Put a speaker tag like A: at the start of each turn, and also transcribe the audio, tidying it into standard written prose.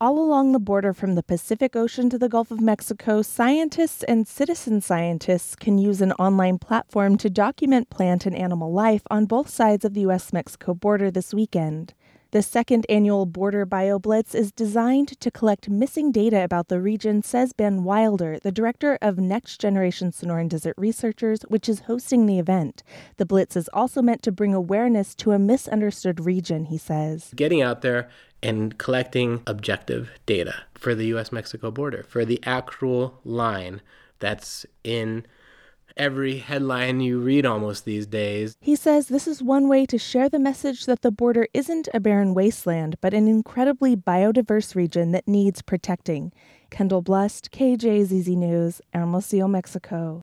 A: All along the border from the Pacific Ocean to the Gulf of Mexico, scientists and citizen scientists can use an online platform to document plant and animal life on both sides of the U.S.-Mexico border this weekend. The second annual Border BioBlitz is designed to collect missing data about the region, says Ben Wilder, the director of Next Generation Sonoran Desert Researchers, which is hosting the event. The Blitz is also meant to bring awareness to a misunderstood region, he says.
B: Getting out there and collecting objective data for the U.S.-Mexico border, for the actual line that's in every headline you read almost these days.
A: He says this is one way to share the message that the border isn't a barren wasteland, but an incredibly biodiverse region that needs protecting. Kendall Blust, KJZZ News, Hermosillo, Mexico.